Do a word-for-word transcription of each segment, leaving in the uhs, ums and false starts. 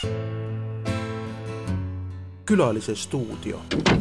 Külalise stuudio.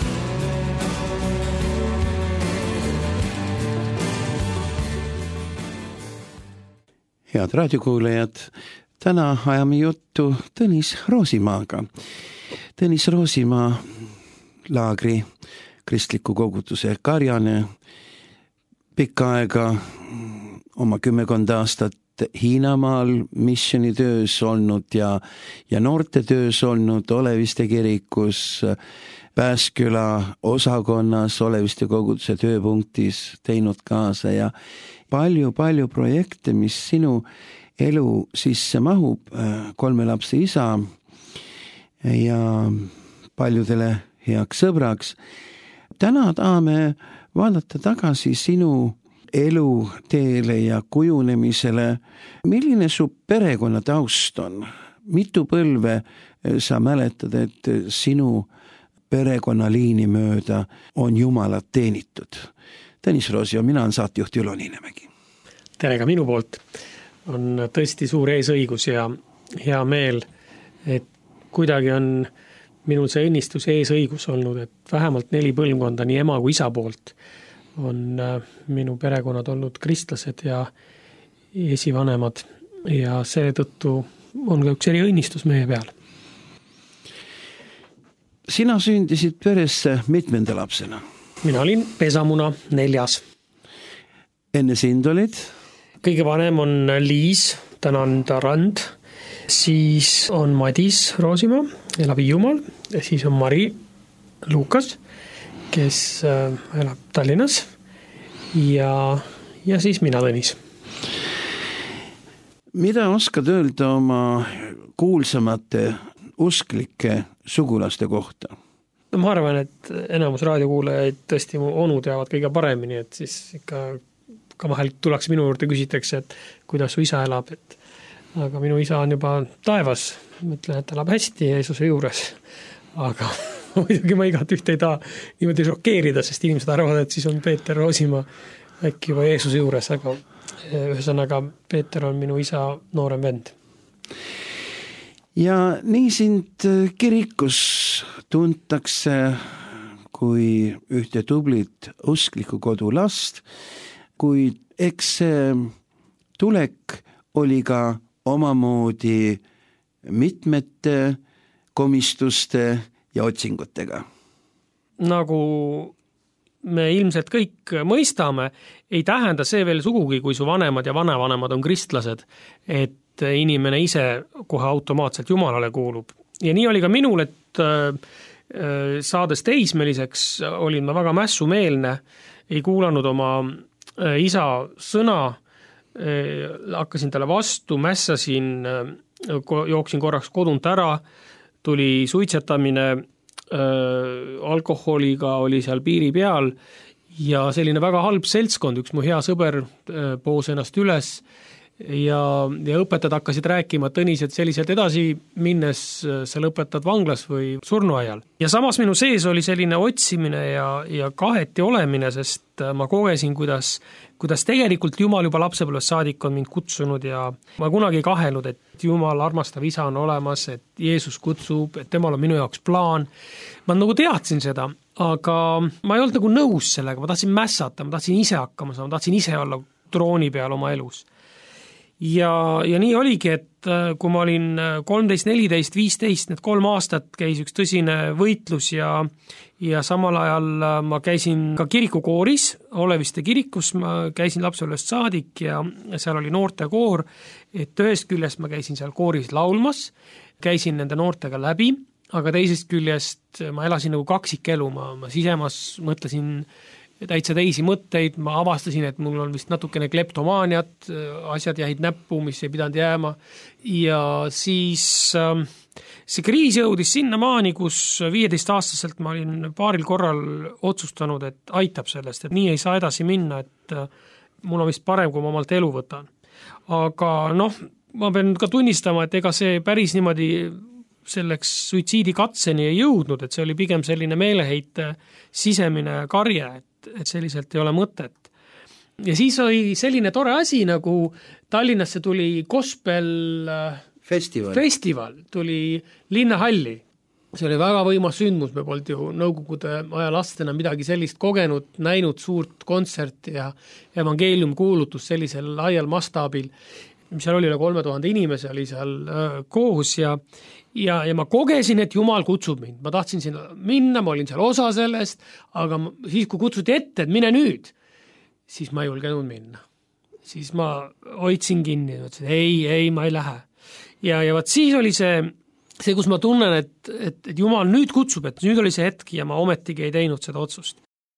Head raadiokuulajad, täna ajame juttu Tõnis Roosimaaga. Tõnis Roosimaa, laagri kristliku koguduse Karjane, pikka aega oma kümmekond aastat Hiinamaal missionitöös olnud ja, ja noortetöös olnud Oleviste kirikus, Pääsküla osakonnas Oleviste koguduse tööpunktis teinud kaasa ja palju-palju projekte, mis sinu elu sisse mahub, kolme lapse isa ja paljudele heaks sõbraks. Täna tahame vaadata tagasi sinu elu teele ja kujunemisele. Milline su perekonna taust on? Mitu põlve sa mäletad, et sinu perekonnaliini mööda on Jumalat teenitud? Tõnis Roosio, mina olen saatejuht Ülo Niinemägi. Tere ka minu poolt. On tõesti suur eesõigus ja hea meel, et kuidagi on minul see õnnistus eesõigus olnud, et vähemalt neli põlvkonda nii ema kui isa poolt on minu perekonnad olnud kristlased ja esivanemad ja selle tõttu on ka üks eri õnnistus meie peal. Sina sündisid peresse mitmenda lapsena? Mina olin pesamuna neljas. Enne sind olid? Kõige vanem on Liis, täna on ta Rand, siis on Madis Roosimaa, elab Hiiumaal, siis on Mari Luukas, kes elab Tallinnas ja, ja siis mina Tõnis. Mida oskad öelda oma kuulsamate usklike sugulaste kohta? Ma arvan, et enamus raadiokuulajaid tõesti mu onu teavad kõige paremini, et siis ikka ka vahel tuleks minu juurde küsitakse, et kuidas su isa elab, et aga minu isa on juba taevas, mõtlen, et ta elab hästi Jeesuse juures, aga muidugi ma igat ühte ei taha niimoodi šokeerida, sest inimesed arvavad, et siis on Peeter Roosimaa äkki juba Jeesuse juures, aga ühesõnaga Peeter on minu isa noorem vend. Ja nii sind kirikus tuntakse kui ühte tublit uskliku kodu last, kuid eks see tulek oli ka omamoodi mitmete komistuste ja otsingutega. Nagu me ilmselt kõik mõistame, ei tähenda see veel sugugi, kui su vanemad ja vanavanemad on kristlased, et inimene ise kohe automaatselt Jumalale kuulub. Ja nii oli ka minul, et saades teismeliseks olin ma väga mässumeelne, ei kuulanud oma isa sõna, hakkasin talle vastu, mässasin, jooksin korraks kodunt ära, tuli suitsetamine, alkoholiga oli seal piiri peal ja selline väga halb seltskond, üks mu hea sõber poos ennast üles ja, ja õpetajad hakkasid rääkima, et Tõnis, et selliselt edasi minnes sa lõpetad vanglas või surnuaial. Ja samas minu sees oli selline otsimine ja, ja kaheti olemine, sest ma kogesin, kuidas, kuidas tegelikult Jumal juba lapsepõlvest saadik on mind kutsunud ja ma kunagi ei kahelnud, et Jumal armastav isa on olemas, et Jeesus kutsub, et temal on minu jaoks plaan. Ma nagu teadsin seda, aga ma ei olnud nagu nõus sellega, ma tahtsin mässata, ma tahtsin ise hakkama saada, ma tahtsin ise olla trooni peal oma elus. Ja, ja nii oligi, et kui ma olin kolmteist, neliteist, viisteist, need kolm aastat käis üks tõsine võitlus ja, ja samal ajal ma käisin ka kirikukooris, Oleviste kirikus, ma käisin lapsepõlvest saadik ja seal oli noortekoor, et ühest küljest ma käisin seal kooris laulmas, käisin nende noortega läbi, aga teisest küljest ma elasin nagu kaksikelu, ma, ma sisemas mõtlesin täitsa teisi mõtteid, ma avastasin, et mul on vist natukene kleptomaaniat, asjad jäid näppu, mis ei pidanud jääma ja siis see kriis jõudis sinna maani, kus viieteist aastaselt ma olin paaril korral otsustanud, et aitab sellest, et nii ei saa edasi minna, et mul on vist parem, kui ma omalt elu võtan. Aga noh, ma pean ka tunnistama, et ega see päris niimoodi selleks suitsiidikatseni ei jõudnud, et see oli pigem selline meeleheite sisemine karje, et, et selliselt ei ole mõtet. Ja siis oli selline tore asi, nagu Tallinnasse tuli gospel festival. festival tuli Linnahalli. See oli väga võimas sündmus, me polnud ju nõukogude aja lastena midagi sellist kogenud, näinud suurt kontserti ja evangeelium kuulutus sellisel laial mastaabil, mis seal oli üle kolme tuhande inimese, oli seal äh, koos ja, ja, ja ma kogesin, et Jumal kutsub mind. Ma tahtsin sinna minna, ma olin seal osa sellest, aga siis, kui kutsuti ette, et mine nüüd, siis ma ei julgenud minna. Siis ma hoidsin kinni ja mõtlesin, ei, ei, ma ei lähe. Ja, ja vaat siis oli see see, kus ma tunnen, et, et, et Jumal nüüd kutsub, et nüüd oli see hetk ja ma ometigi ei teinud seda otsust.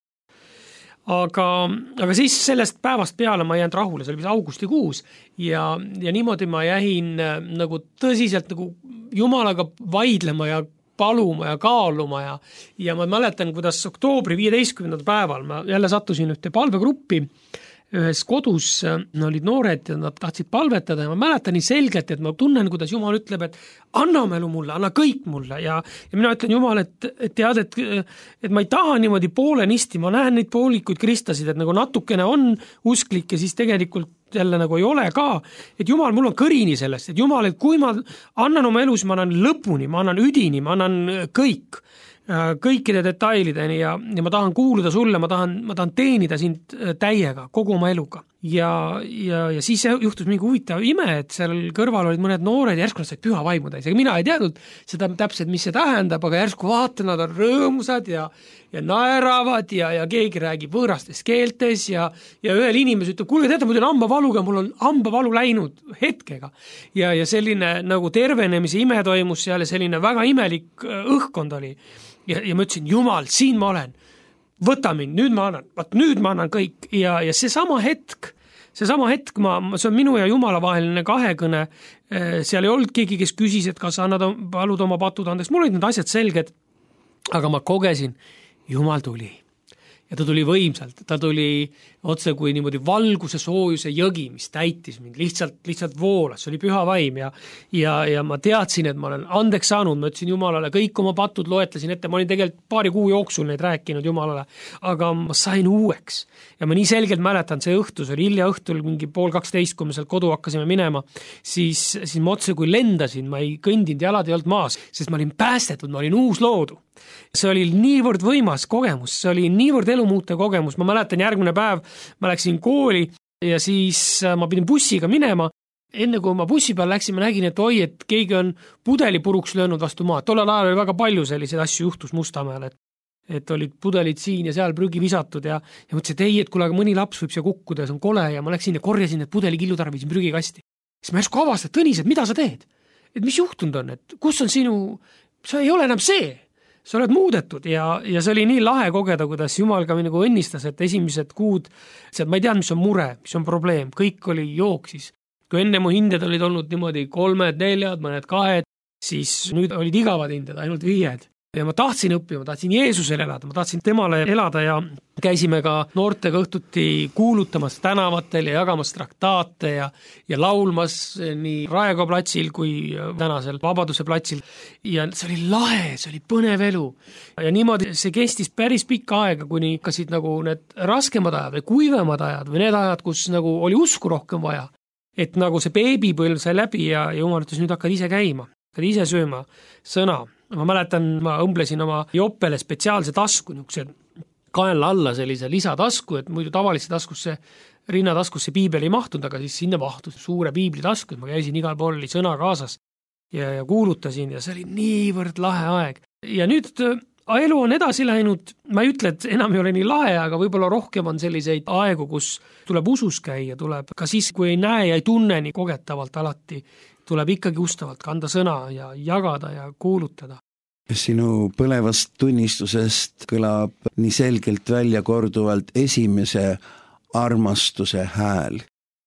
Aga, aga siis sellest päevast peale ma jäänud rahule, see oli augustikuus ja, ja niimoodi ma jäin nagu tõsiselt nagu Jumalaga vaidlema ja paluma ja kaaluma ja, ja ma mäletan, kuidas oktoobri viieteistkümnendal päeval ma jälle sattusin ühte palvegruppi, ühes kodus no, olid noored ja nad tahtsid palvetada ja ma mäletan nii selgelt, et ma tunnen, kuidas Jumal ütleb, et anna elu mulle, anna kõik mulle ja, ja mina ütlen Jumal, et, et tead, et, et ma ei taha niimoodi poolenisti, ma näen neid poolikuid kristasid, et nagu natukene on usklik ja siis tegelikult jälle nagu ei ole ka, et Jumal, mul on kõrini sellest, et Jumal, et kui ma annan oma elus, ma annan lõpuni, ma annan üdini, ma annan kõik, kõikide detailideni ja, ja ma tahan kuuluda sulle, ma tahan, ma tahan teenida sind täiega, kogu oma eluga. Ja, ja, ja siis juhtus mingi huvitav ime, et seal kõrval olid mõned noored ja järsku nad said püha vaimu täis. Ega mina ei teadnud seda täpselt, mis see tähendab, aga järsku vaatan, nad on rõõmusad ja, ja naeravad ja, ja keegi räägib võõrastes keeltes ja, ja ühel inimes ütleb, kuulge, teate, mul on hambavaluga, mul on hambavalu läinud hetkega. Ja, ja selline nagu tervenemise ime toimus seal ja selline väga imelik õhkkond oli. Ja, ja ma ütlesin, Jumal, siin ma olen, võta mind, nüüd ma annan, vaat nüüd ma annan kõik ja, ja see sama hetk, see sama hetk, ma, see on minu ja Jumala vaheline kahekõne, seal ei olnud keegi, kes küsis, et kas annad palud oma patud andeks, mul olid need asjad selged, aga ma kogesin, Jumal tuli. Ja ta tuli võimsalt, ta tuli otse kui niimoodi valguse soojuse jõgi, mis täitis mind, lihtsalt, lihtsalt voolas, see oli püha vaim ja, ja, ja ma teadsin, et ma olen andeks saanud, ma ütlesin Jumalale, kõik oma patud loetlesin ette, ma olin tegelikult paari kuu jooksul neid rääkinud Jumalale, aga ma sain uueks ja ma nii selgelt mäletan, see õhtu, see oli hilja õhtul, mingi pool kaksteist, kui me sealt kodu hakkasime minema, siis, siis ma otse kui lendasin, ma ei kõndinud, jalad ei olnud maas, sest ma olin päästetud, ma olin uus loodu. See oli niivõrd võimas kogemus, see oli niivõrd elumuutev kogemus, ma mäletan järgmine päev, ma läksin kooli ja siis ma pidin bussiga minema, enne kui ma bussi peal läksin, ma nägin, et oi, et keegi on pudeli puruks löönud vastu maad, tollel ajal oli väga palju selliseid asju juhtus Mustamäel, et, et olid pudelid siin ja seal prügi visatud ja, ja mõtlesin, et ei, et kuule, aga mõni laps võib siia kukkuda, see on kole ja ma läksin ja korjasin need pudelikillud ära, viisin prügikasti. Siis ma järsku avastan, Tõnis, et mida sa teed? Et mis juhtunud on, et kus on sinu, sa ei ole enam see, sa oled muudetud ja, ja see oli nii lahe kogeda, kuidas Jumal ka nagu õnnistas, et esimesed kuud, et ma ei teadnud, mis on mure, mis on probleem, kõik oli jooksis. Kui enne mu hinded olid olnud niimoodi kolmed, neljad, mõned kahed, siis nüüd olid igavad hinded, ainult viied. Ja ma tahtsin õppima, ma tahtsin Jeesusele elada, ma tahtsin temale elada ja käisime ka noortega õhtuti kuulutamas tänavatel ja jagamas traktaate ja, ja laulmas nii Raekoja platsil kui tänasel Vabaduse platsil. Ja see oli lahe, see oli põnev elu. Ja niimoodi see kestis päris pikka aega, kuni hakkasid nagu need raskemad ajad või kuivemad ajad või need ajad, kus nagu oli usku rohkem vaja. Et nagu see beebipõlv sai läbi ja Jumal ütles, nüüd hakkad ise käima, hakkad ise sööma sõna. Ma mäletan, ma õmblesin oma jopele spetsiaalse tasku, niisuguse kaenla alla sellise lisatasku, et muidu tavalisse taskusse, rinnataskusse piibel ei mahtunud, aga siis sinna mahtus suure piibli tasku, et ma käisin igal pool, oli sõna kaasas ja, ja kuulutasin ja see oli niivõrd lahe aeg. Ja nüüd elu on edasi läinud, ma ei ütle, et enam ei ole nii lahe, aga võib-olla rohkem on selliseid aegu, kus tuleb usus käia, tuleb ka siis, kui ei näe ja ei tunne nii kogetavalt alati, tuleb ikkagi ustavalt kanda sõna ja jagada ja kuulutada. Sinu põlevast tunnistusest kõlab nii selgelt välja korduvalt esimese armastuse hääl.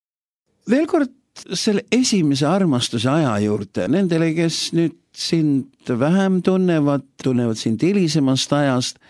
Veel kord selle esimese armastuse aja juurde, nendele, kes nüüd sind vähem tunnevad, tunnevad sind hilisemast ajast,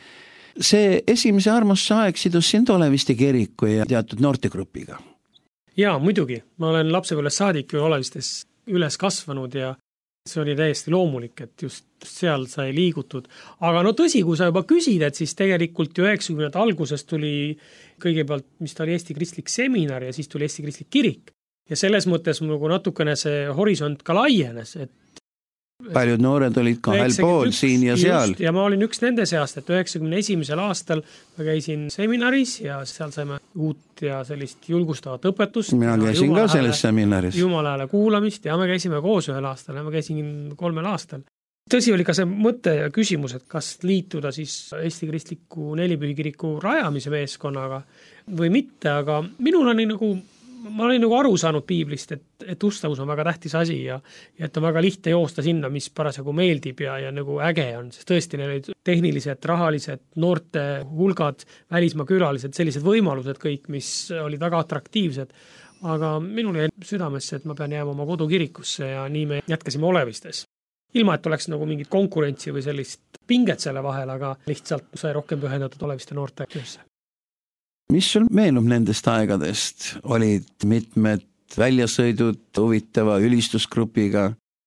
see esimese armastuse aeg sidus sind Oleviste kiriku ja teatud noortegrupiga. Jaa, muidugi. Ma olen lapsepõlvest saadik ju Olevistes üles kasvanud ja see oli täiesti loomulik, et just seal sai liigutud. Aga no tõsi, kui sa juba küsid, et siis tegelikult ju üheksakümnendate alguses tuli kõigepealt, mis ta oli Eesti Kristlik Seminar ja siis tuli Eesti Kristlik Kirik. ja selles mõttes nagu natukene see horisont ka laienes, et paljud noored olid kahel pool siin ja seal. Ja ma olin üks nende seast, et üheksakümne esimesel aastal ma käisin seminaris ja seal saime uut ja sellist julgustavat õpetust. Mina käisin ka selles seminaris. Jumalale kuulamist ja me käisime koos ühel aastal ja ma käisin kolmel aastal. Tõsi oli ka see mõte ja küsimus, et kas liituda siis Eesti Kristliku Nelipühikiriku rajamise meeskonnaga või mitte, aga minul on nagu ma olin nagu aru saanud piiblist, et, et ustavus on väga tähtis asi ja, ja et on väga lihtne joosta sinna, mis parasjagu meeldib ja, ja nagu äge on, sest tõesti neil olid tehnilised, rahalised, noorte hulgad, välismaa külalised, sellised võimalused kõik, mis olid väga atraktiivsed. Aga minul jäi südamesse, et ma pean jääma oma kodukirikusse ja nii me jätkasime Olevistes. Ilma, et oleks nagu mingit konkurentsi või sellist pinget selle vahel, aga lihtsalt sai rohkem pühendatud Oleviste noorte töösse. Mis sul meenub nendest aegadest? Olid mitmed väljasõidud huvitava ülistusgrupiga,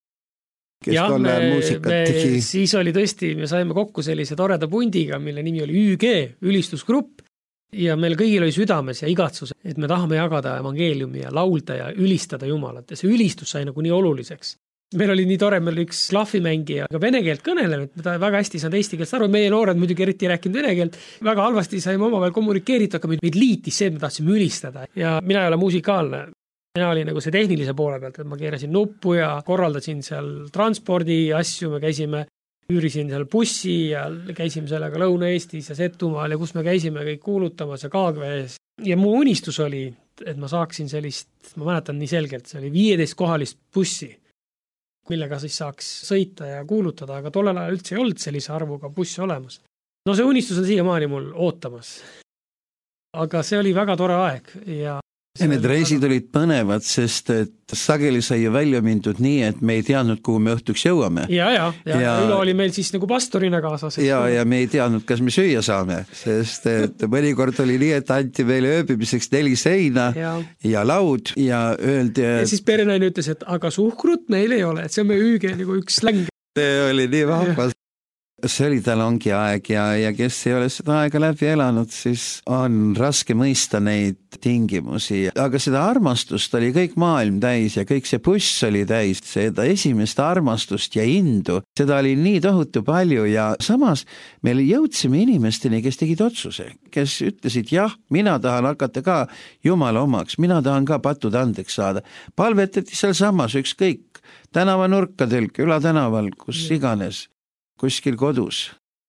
kes ja, tolle me, muusikat me, tegi? Siis oli tõesti, me saime kokku sellise toreda pundiga, mille nimi oli Ü G, ülistusgrupp, ja meil kõigil oli südames ja igatsus, et me tahame jagada evangeeliumi ja laulda ja ülistada Jumalat ja see ülistus sai nagu nii oluliseks. Meil oli nii tore, meil oli üks klahvimängija, aga vene keelt kõnelenud, ta väga hästi saanud eesti keelst aru, meie noored muidugi eriti rääkinud vene keelt, väga halvasti saime omavahel kommunikeeritud, aga meid liitis see, et me tahtsime ülistada ja mina ei ole musikaalne. Mina olin nagu see tehnilise poole pealt, et ma keerasin nuppu ja korraldasin seal transpordi asju, me käisime, üürisin seal bussi ja käisime sellega Lõuna-Eestis ja Setumaal ja kus me käisime kõik kuulutamas ja Kaagvees. Ja mu unistus oli, et ma saaksin sellist, ma mäletan nii selgelt, see oli viieteist kohalist bussi, millega siis saaks sõita ja kuulutada, aga tollel ajal üldse ei olnud sellise arvuga bussi olemas. No see unistus on siiamaani mul ootamas. Aga see oli väga tore aeg ja Ja need reisid olid põnevad, sest et sageli sai ju välja mindud nii, et me ei teadnud, kuhu me õhtuks jõuame. Ja, ja, ja, ja Ülo oli meil siis nagu pastorina kaasas. Ja, ja me ei teadnud, kas me süüa saame, sest et mõnikord oli nii, et anti meile ööbimiseks neli seina ja, ja laud ja öeldi, et... Ja siis perenaine ütles, et aga suhkrut meil ei ole, et see on meie üüge nagu üks släng. See oli nii vahvas. See oli talongi aeg ja, ja kes ei ole seda aega läbi elanud, siis on raske mõista neid tingimusi. Aga seda armastust oli kõik maailm täis ja kõik see buss oli täis, seda esimest armastust ja indu. Seda oli nii tohutu palju ja samas meil jõudsime inimesteni, kes tegid otsuse, kes ütlesid, jah, mina tahan hakata ka Jumala omaks, mina tahan ka patud andeks saada. Palvetati seal samas ükskõik, tänavanurkadel, külatänaval, kus iganes. Kuskil kodus.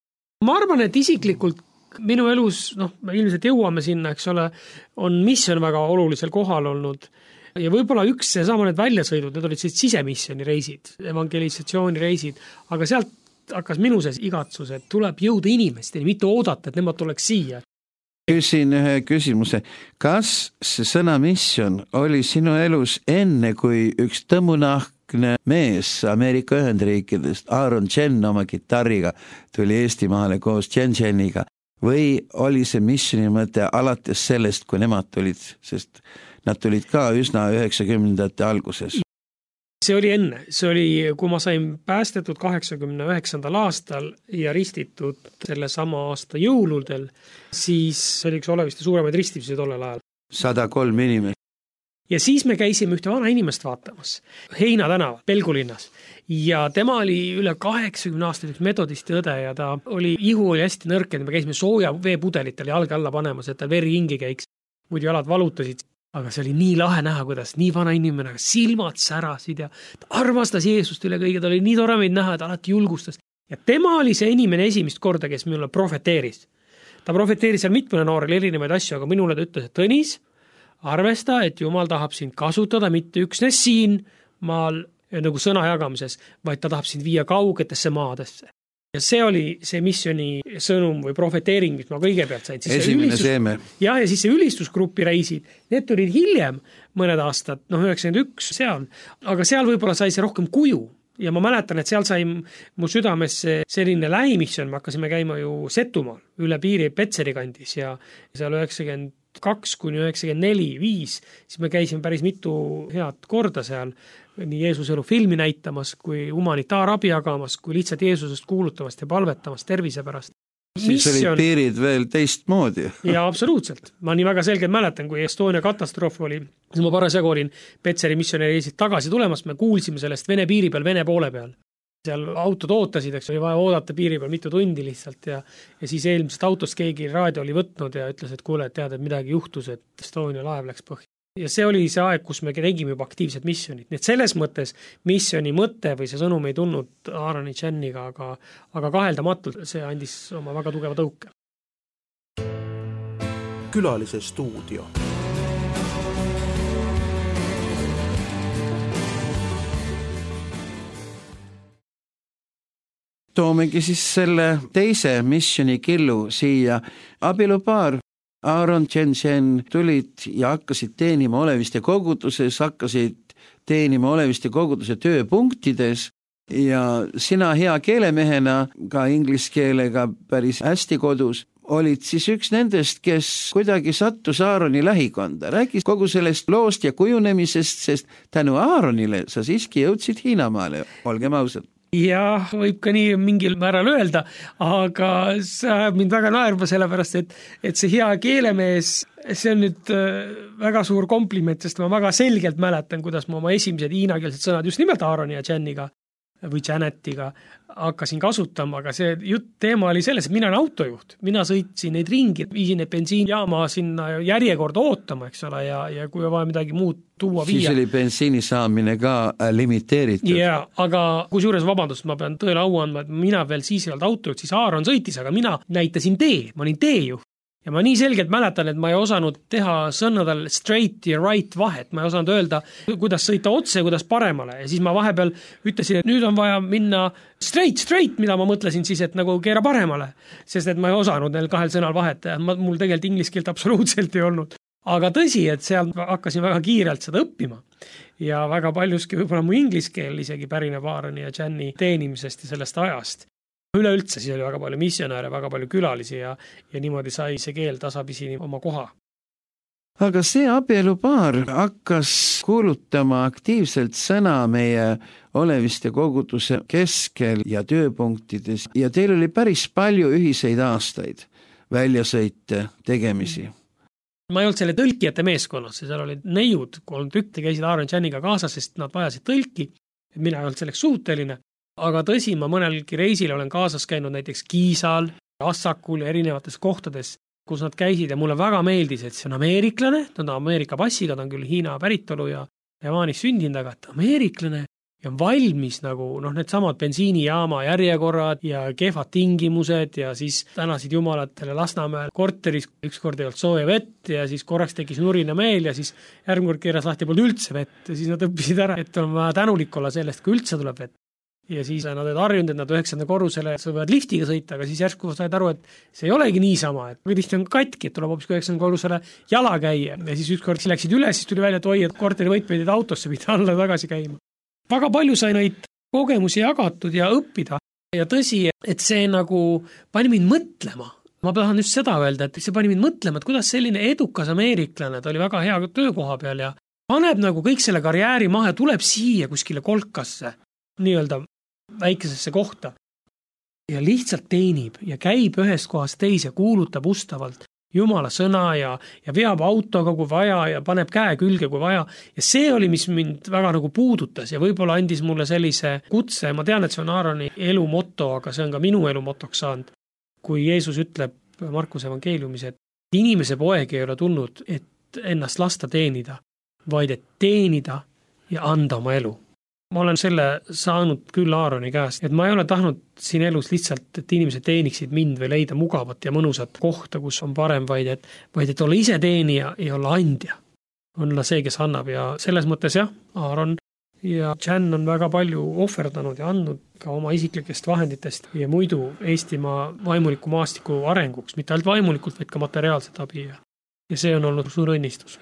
Ma arvan, et isiklikult minu elus, noh, me ilmselt jõuame sinna, eks ole, on missioon väga olulisel kohal olnud ja võib-olla üks see sama need väljasõidud, need olid siis sisemissiooni reisid, evangelisatsiooni reisid, aga sealt hakkas minu sees igatsus, et tuleb jõuda inimesteni, mitte oodata, et nemad tuleks siia. Küsin ühe küsimuse, kas see sõna missioon oli sinu elus enne, kui üks tõmunahk mees Ameerika Ühendriikidest, Aaron Chen oma kitarriga tuli Eestimaale koos Chen Cheniga või oli see missiooni mõte alates sellest, kui nemad tulid, sest nad tulid ka üsna üheksakümnendate alguses? See oli enne, see oli, kui ma sain päästetud kaheksakümne üheksandal aastal ja ristitud selle sama aasta jõuludel, siis see oli üks Oleviste suuremaid ristimisi tollel ajal. sada kolm inimest. Ja siis me käisime ühte vana inimest vaatamas, Heina tänava, Pelgulinnas. Ja tema oli üle kaheksakümne aastal üks metodisti õde ja ta oli, ihu oli hästi nõrk, et me käisime sooja veepudelitel jalge alla panemas, et ta veri hingi käiks, muidu jalad valutasid. Aga see oli nii lahe näha, kuidas nii vana inimene, silmad särasid ja ta armastas Jeesust üle kõige, ta oli nii tore meid näha, et alati julgustas. Ja tema oli see inimene esimest korda, kes minulle profeteeris. Ta profeteeris seal mitmene noorel erinevaid asju, aga minule ta ütles, et Tõnis, arvesta, et Jumal tahab sind kasutada mitte üksnes siin maal nagu sõna jagamises, vaid ta tahab sind viia kaugetesse maadesse. Ja see oli see missiooni sõnum või profeteering, mis ma kõigepealt sain. Siis esimene ülistus... seeme. Ja, ja siis see ülistusgrupi reisid, need tulid hiljem mõned aastad, noh üheksakümmend üks seal, aga seal võib-olla sai see rohkem kuju. Ja ma mäletan, et seal sai mu südamesse selline lähimissioon, me hakkasime käima ju Setumaal, üle piiri Petseri kandis ja seal üheksakümmend kaks kuni üheksakümmend neli, viis, siis me käisime päris mitu head korda seal, nii Jeesuse elu filmi näitamas, kui humanitaarabi jagamas, kui lihtsalt Jeesusest kuulutamast ja palvetamast tervise pärast. siis Mission... olid piirid veel teistmoodi. Ja absoluutselt. Ma nii väga selgelt mäletan, kui Estonia katastroof oli, siis ma parasjagu olin Petseri missionäri reisid tagasi tulemas, me kuulsime sellest Vene piiri peal, Vene poole peal. Seal autod ootasid, eks oli vaja oodata piiri peal mitu tundi lihtsalt ja, ja siis eelmisest autost keegi raadio oli võtnud ja ütles, et kuule, et tead, et midagi juhtus, et Estonia laev läks põhja. Ja see oli see aeg, kus me tegime juba aktiivsed missionid. Nii et selles mõttes missioni mõte või see sõnum ei tulnud Aaroni Chaniga, aga, aga kaheldamatult see andis oma väga tugeva tõuke. Külalise stuudio. Toomegi siis selle teise missioni killu siia. Abielupaar Aaron Chen-Chen tulid ja hakkasid teenima Oleviste koguduses, hakkasid teenima Oleviste koguduse tööpunktides ja sina hea keelemehena, ka inglise keelega päris hästi kodus, olid siis üks nendest, kes kuidagi sattus Aaroni lähikonda. Rääkis kogu sellest loost ja kujunemisest, sest tänu Aaronile sa siiski jõudsid Hiinamaale, olgem ausad. Ja võib ka nii mingil määral öelda, aga see ajab mind väga naerma sellepärast, et, et see hea keelemees, see on nüüd väga suur kompliment, sest ma väga selgelt mäletan, kuidas ma oma esimesed hiinakeelsed sõnad just nimelt Aaroni ja Chaniga või Janetiga hakkasin kasutama, aga see jutt teema oli selles, et mina olen autojuht, mina sõitsin neid ringi, viisin neid bensiinjaama sinna järjekorda ootama, eks ole, ja, ja kui on vaja midagi muud tuua viia. Siis oli bensiini saamine ka limiteeritud. Ja, aga kusjuures vabandust, ma pean tõele au andma, et mina veel siis ei olnud autojuht, siis Aaron sõitis, aga mina näitasin tee, ma olin teejuht. Ja ma nii selgelt mäletan, et ma ei osanud teha sõnadel straight ja right vahet, ma ei osanud öelda, kuidas sõita otse, kuidas paremale ja siis ma vahepeal ütlesin, et nüüd on vaja minna straight, straight, mida ma mõtlesin siis, et nagu keera paremale, sest et ma ei osanud neil kahel sõnal vahet ja ma, mul tegelikult ingliskeelt absoluutselt ei olnud. Aga tõsi, et seal hakkasin väga kiirelt seda õppima ja väga paljuski võib-olla mu ingliskeel isegi pärineb Aaroni ja Chani teenimisest ja sellest ajast. Üleüldse siis oli väga palju missionäre, väga palju külalisi ja, ja niimoodi sai see keel tasapisi oma koha. Aga see abielupaar hakkas kuulutama aktiivselt sõna meie Oleviste koguduse keskel ja tööpunktides ja teil oli päris palju ühiseid aastaid, väljasõite, tegemisi. Ma ei olnud selle tõlkijate meeskonnas, seal olid neiud, kolm tükki käisid Aaron Chaniga kaasas, sest nad vajasid tõlki, mina ei olnud selleks suuteline. Aga tõsi, ma mõnelgi reisil olen kaasas käinud näiteks Kiisal, Assakul ja erinevates kohtades, kus nad käisid ja mulle väga meeldis, et see on ameeriklane, ta on Ameerika passiga, ta on küll Hiina päritolu ja Javaanis sündinud, aga et ameeriklane ja on valmis nagu noh, need samad bensiinijaama järjekorrad ja kehvad tingimused ja siis tänasid jumalat Lasnamäel korteris ükskord ei olnud sooja vett ja siis korraks tekkis nurina meel ja siis järgmine kord keeras lahti polnud üldse vett ja siis nad õppisid ära, et on vaja tänulik olla sellest, kui üldse tuleb vett. Ja siis nad olid harjunud, et nad üheksanda korrusele võivad liftiga sõita, aga siis järsku said aru, et see ei olegi niisama, et tihti on katki, et tuleb hoopis üheksanda korrusele jala käia ja siis ükskord läksid üles, siis tuli välja, et oi, et korteri võit pidid autosse pidi alla tagasi käima. Väga palju sai neid kogemusi jagatud ja õppida ja tõsi, et see nagu pani mind mõtlema. Ma tahan just seda öelda, et see pani mind mõtlema, et kuidas selline edukas ameeriklane, ta oli väga hea töökoha peal ja paneb nagu kõik selle karjääri maha ja tuleb siia kuskile kolkasse, nii-öelda väikesesse kohta ja lihtsalt teenib ja käib ühest kohast teise, kuulutab ustavalt Jumala sõna ja, ja veab autoga kui vaja ja paneb käe külge kui vaja ja see oli, mis mind väga nagu puudutas ja võib-olla andis mulle sellise kutse, ma tean, et see on Aaroni elu moto, aga see on ka minu elu motoks saanud, kui Jeesus ütleb Markuse evangeeliumis, et inimese poeg ei ole tulnud, et ennast lasta teenida, vaid et teenida ja anda oma elu. Ma olen selle saanud küll Aaroni käest, et ma ei ole tahtnud siin elus lihtsalt, et inimesed teeniksid mind või leida mugavat ja mõnusat kohta, kus on parem, vaid et, vaid et olla ise teenija ja olla andja. Olla see, kes annab ja selles mõttes jah, Aaron ja Chan on väga palju ohverdanud ja andnud ka oma isiklikest vahenditest ja muidu Eestimaa vaimuliku maastiku arenguks, mitte ainult vaimulikult, vaid ka materiaalset abi ja, ja see on olnud suur õnnistus.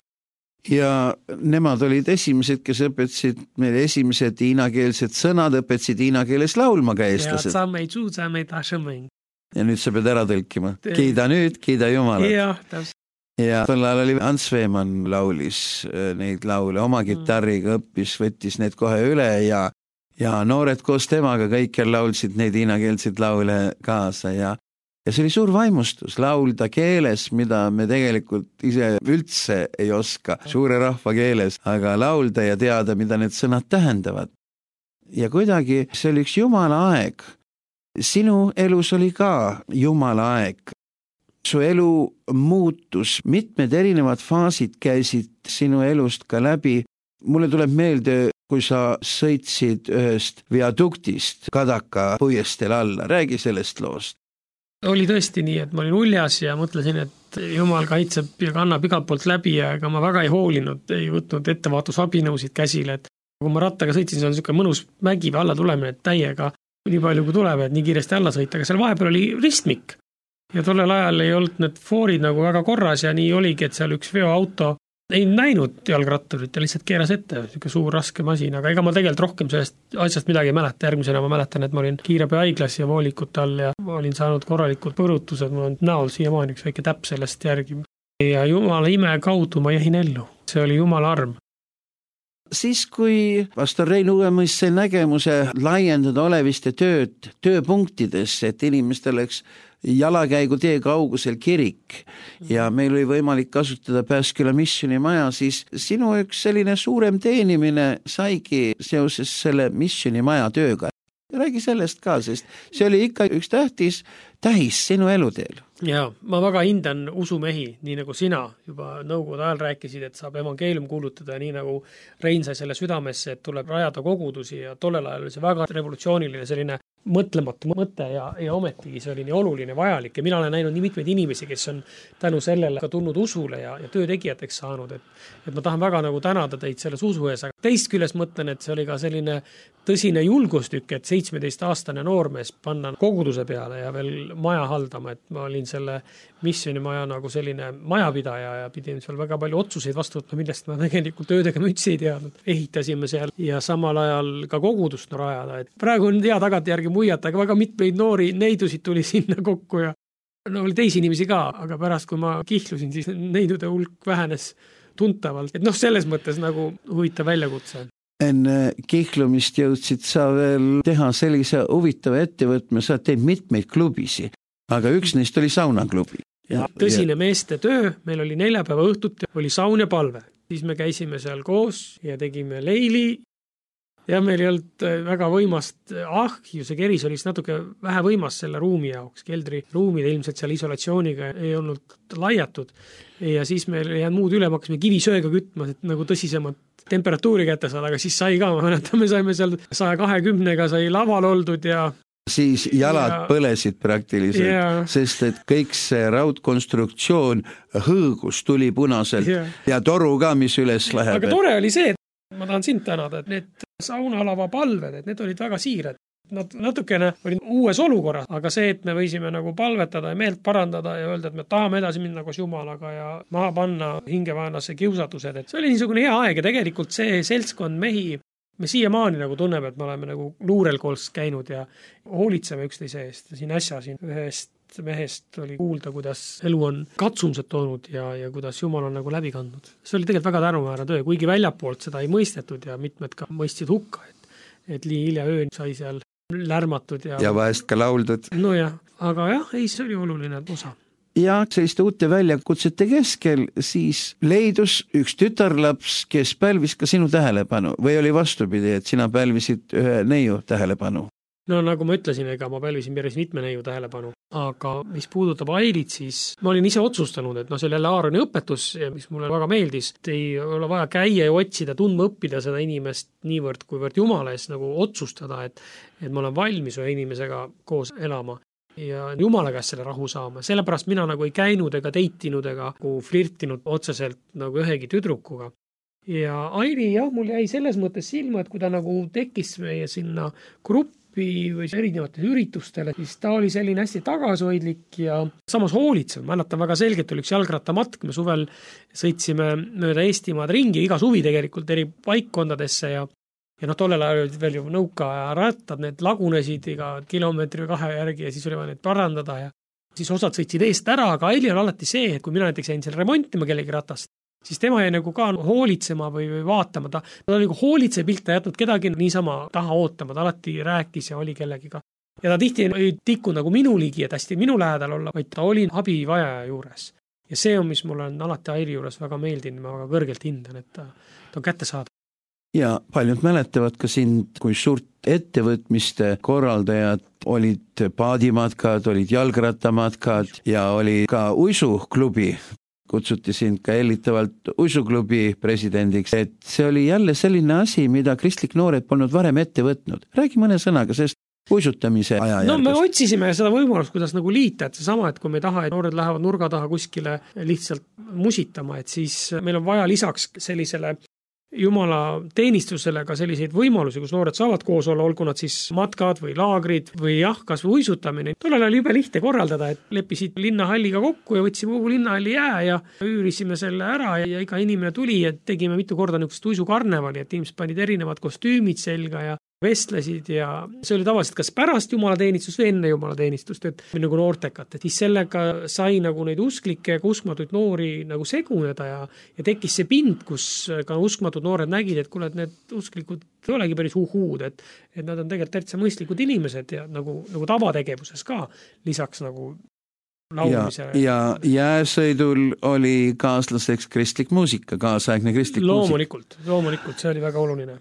Ja nemad olid esimesed, kes õpetasid meile esimesed hiinakeelsed sõnad, õpetasid hiina keeles laulma ka eestlased. Ja nüüd sa pead ära tõlkima. Kiida nüüd, kiida Jumalat. Ja, täpselt. Ja tol ajal oli Ants Veemann laulis neid laule, oma kitarriga õppis, võttis need kohe üle ja, ja noored koos temaga kõikjal laulsid neid hiinakeelseid laule kaasa ja ja see oli suur vaimustus laulda keeles, mida me tegelikult ise üldse ei oska, suure rahva keeles, aga laulda ja teada, mida need sõnad tähendavad. Ja kuidagi see oli üks Jumala aeg. Sinu elus oli ka Jumala aeg. Su elu muutus, mitmed erinevad faasid käisid sinu elust ka läbi. Mulle tuleb meelde, kui sa sõitsid ühest viaduktist Kadaka puiesteel alla. Räägi sellest loost. Oli tõesti nii, et ma olin uljas ja mõtlesin, et Jumal kaitseb ja kannab igalt poolt läbi ja ega ma väga ei hoolinud, ei võtnud ettevaatusabinõusid käsile, et kui ma rattaga sõitsin, see on niisugune mõnus mägi või alla tulemine, et täiega nii palju kui tuleb, et nii kiiresti alla sõita, aga seal vahepeal oli ristmik ja tollel ajal ei olnud need foorid nagu väga korras ja nii oligi, et seal üks veoauto ei näinud jalgratturit ja lihtsalt keeras ette, niisugune suur raske masin, aga ega ma tegelikult rohkem sellest asjast midagi ei mäleta. Järgmisena ma mäletan, et ma olin kiirabi haiglas ja voolikute all ja ma olin saanud korralikud põrutused, mul on näol siiamaani üks väike täpp sellest järgi ja Jumala ime kaudu ma jäin ellu, see oli Jumala arm. Siis kui pastor Rein Uuemõis sai nägemuse laiendada Oleviste tööd tööpunktidesse, et inimestel oleks jalakäigu tee kaugusel kirik ja meil oli võimalik kasutada Pääsküla missionimaja, siis sinu üks selline suurem teenimine saigi seoses selle missionimaja tööga. Räägi sellest ka, sest see oli ikka üks tähtis tähis sinu eluteel. Jaa, ma väga hindan usumehi, nii nagu sina juba nõukogude ajal rääkisid, et saab evangeelium kuulutada, nii nagu Rein sai selle südamesse, et tuleb rajada kogudusi ja tollel ajal oli see väga revolutsiooniline selline mõtlematu mõte ja, ja ometigi see oli nii oluline, vajalik ja mina olen näinud nii mitmeid inimesi, kes on tänu sellele ka tulnud usule ja, ja töötegijateks saanud, et, et ma tahan väga nagu tänada teid selles usu ees, aga teist küljest mõtlen, et see oli ka selline tõsine julgustükk, et seitsmeteistaastane noormees panna koguduse peale ja veel maja haldama, et ma olin selle missionimaja nagu selline majapidaja ja pidin seal väga palju otsuseid vastu võtma, millest ma tegelikult töödega mütsi ei teadnud. Ehitasime seal ja samal ajal ka kogudust rajada, et praegu on hea tagantjärgi muiata, aga väga mitmeid noori neidusid tuli sinna kokku ja no oli teisi inimesi ka, aga pärast kui ma kihlusin, siis neidude hulk vähenes tuntavalt, et noh, selles mõttes nagu huvitav väljakutse. Enne kihlumist jõudsid sa veel teha sellise huvitava ettevõtme, sa teed mitmeid klubisi, aga üks neist oli saunaklubi. Ja, tõsine ja... meeste töö, meil oli neljapäeva õhtut, oli saun ja palve. Siis me käisime seal koos ja tegime leili ja meil ei olnud väga võimast ahju, see keris oli natuke vähe võimas selle ruumi jaoks, keldri ruumid ilmselt seal isolatsiooniga ei olnud laiatud ja siis meil ei jäänud muud üle, me hakkasime kivisöega kütma, et nagu tõsisemat temperatuuri kätte saada, aga siis sai ka, ma mäletan, me saime seal saja kahekümnega sai laval oldud ja siis jalad ja... põlesid praktiliselt, ja... sest et kõik see raudkonstruktsioon hõõgus tuli punaselt ja... ja toru ka, mis üles läheb. Aga tore oli see, et ma tahan sind tänada, et need saunalava palved, et need olid väga siirad. Nad natukene olid uues olukorras, aga see, et me võisime nagu palvetada ja meelt parandada ja öelda, et me tahame edasi minna koos Jumalaga ja maha panna hingevaenlase kiusatused, et see oli niisugune hea aeg ja tegelikult see seltskond mehi, me siiamaani nagu tunneme, et me oleme nagu luurel koos käinud ja hoolitseme üksteise eest. Siin äsja siin ühest mehest oli kuulda, kuidas elu on katsumused toonud ja, ja kuidas Jumal on nagu läbi kandnud. See oli tegelikult väga tänuväärne töö, kuigi väljapoolt seda ei mõistetud ja mitmed ka mõistsid hukka, et, et lii hilja öö sai seal lärmatud ja... ja vahest ka lauldud. No jah, aga jah, ei, see oli oluline osa. Ja selliste uute väljakutsete keskel siis leidus üks tütarlaps, kes pälvis ka sinu tähelepanu või oli vastupidi, et sina pälvisid ühe neiu tähelepanu? No nagu ma ütlesin, ega ma pälvisin päris mitme neiu tähelepanu, aga mis puudutab Airit, siis ma olin ise otsustanud, et no see oli jälle Aaroni õpetus, mis mulle väga meeldis, et ei ole vaja käia ja otsida, tundma õppida seda inimest niivõrd, kuivõrd Jumala ees nagu otsustada, et, et ma olen valmis ühe inimesega koos elama ja Jumala käest selle rahu saama. Sellepärast mina nagu ei käinud ega teitinud ega flirtinud otseselt nagu ühegi tüdrukuga. Ja Airi, jah, mul jäi selles mõttes silma, et kui ta nagu tekkis meie sinna gruppi või erinevatel üritustele, siis ta oli selline hästi tagasihoidlik ja samas hoolitsev. Mäletan väga selgelt, oli üks jalgrattamatk, me suvel sõitsime mööda Eestimaad ringi, iga suvi tegelikult eri paikkondadesse ja ja noh, tollel ajal olid veel ju nõuka ja rattad, need lagunesid iga kilomeetri või kahe järgi ja siis oli vaja neid parandada ja siis osad sõitsid eest ära, aga Aili on alati see, et kui mina näiteks jäin seal remontima kellegi ratast, siis tema jäi nagu ka hoolitsema või, või vaatama, ta, ta oli nagu hoolitse pilt, ta jätnud kedagi niisama taha ootama, ta alati rääkis ja oli kellegiga. ja ta tihti ei tikku nagu minu ligi, et hästi minu lähedal olla, vaid ta oli abivajaja juures. Ja see on, mis mulle on alati Airi juures väga meeldinud, ma väga kõrgelt hindan, et ta, ta on kätte saada. Ja paljud mäletavad ka sind, kui suurt ettevõtmiste korraldajad olid paadimatkad, olid jalgrattamatkad ja oli ka uisuklubi. Kutsuti sind ka hellitavalt uisuklubi presidendiks, et see oli jälle selline asi, mida kristlik noored polnud varem ette võtnud. Räägi mõne sõnaga sellest uisutamise aja no järgust. Me otsisime seda võimalust, kuidas nagu liita, et see sama, et kui me ei taha, et noored lähevad nurga taha kuskile lihtsalt musitama, et siis meil on vaja lisaks sellisele Jumala teenistusele ka selliseid võimalusi, kus noored saavad koos olla, olgu nad siis matkad või laagrid või jah, kas või uisutamine. Tollal oli jube lihtne korraldada, et leppisid linnahalliga kokku ja võtsime kogu linnahalli jää ja üürisime selle ära ja iga inimene tuli, et tegime mitu korda niisugust uisukarnevali, et inimesed panid erinevad kostüümid selga ja vestlesid ja see oli tavaliselt kas pärast jumalateenistust või enne jumalateenistust, et nagu noortekat, et siis sellega sai nagu neid usklikke ja uskmatuid noori nagu seguneda ja, ja tekkis see pind, kus ka uskmatud noored nägid, et kuule, et need usklikud ei olegi päris uhuud, et, et nad on tegelikult täitsa mõistlikud inimesed ja nagu, nagu tavategevuses ka lisaks nagu laulmisele. Ja, ja jääsõidul oli kaaslaseks kristlik muusika, kaasaegne kristlik loomulikult, muusika. Loomulikult, see oli väga oluline.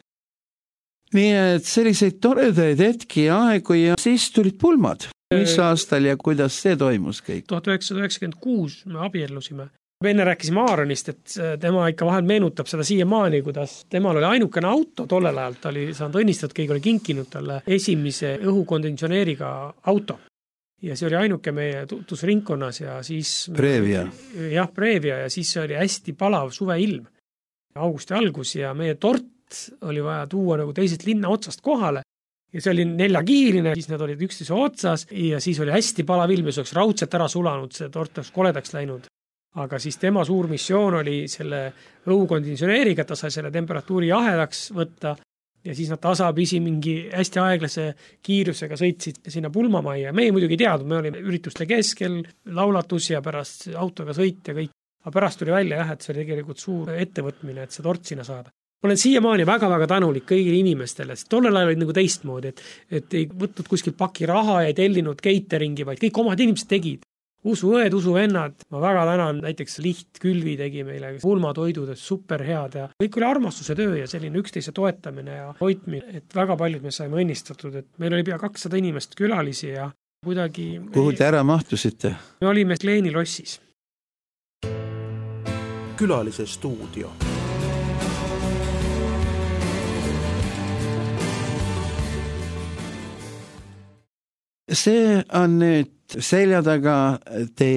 Nii et selliseid toredaid hetki ja aegu ja siis tulid pulmad. Mis aastal ja kuidas see toimus kõik? tuhat üheksasada üheksakümmend kuus me abiellusime. Me enne rääkisime Aaronist, et tema ikka vahel meenutab seda siiamaani, kuidas temal oli ainukene auto tollel ajal, ta oli saanud õnnistatud, keegi oli kinkinud talle esimese õhukonditsioneeriga auto. Ja see oli ainuke meie tutvusringkonnas ja siis... Previa. Jah, Previa ja siis see oli hästi palav suveilm. Augusti algus ja meie tort oli vaja tuua nagu teisest linna otsast kohale ja see oli neljakiiline, siis nad olid üksteise otsas ja siis oli hästi palav ilm ja see oleks raudselt ära sulanud, see tort oleks koledaks läinud. Aga siis tema suur missioon oli selle õhukonditsioneeriga, ta sai selle temperatuuri jahedaks võtta ja siis nad tasapisi mingi hästi aeglase kiirusega sõitsid sinna pulmamajja. Me ei muidugi teadnud, me olime ürituste keskel, laulatus ja pärast autoga sõit ja kõik. Aga pärast tuli välja jah, et see oli tegelikult suur ettevõtmine, et see tort sinna saada. Olen siiamaani väga-väga tänulik kõigile inimestele, sest tollel ajal oli nagu teistmoodi, et, et ei võtnud kuskilt paki raha ja ei tellinud cateringi, vaid kõik omad inimesed tegid. Usuõed, usuvennad, ma väga tänan, näiteks Liht Külvi tegi meile pulmatoidud, super head ja kõik oli armastuse töö ja selline üksteise toetamine ja hoidmine, et väga paljud me saime õnnistatud, et meil oli pea kakssada inimest külalisi ja kuidagi... Kuhu te ära mahtusite? Me olime Kleeni lossis. Külalise stuudio. See on nüüd selja taga, te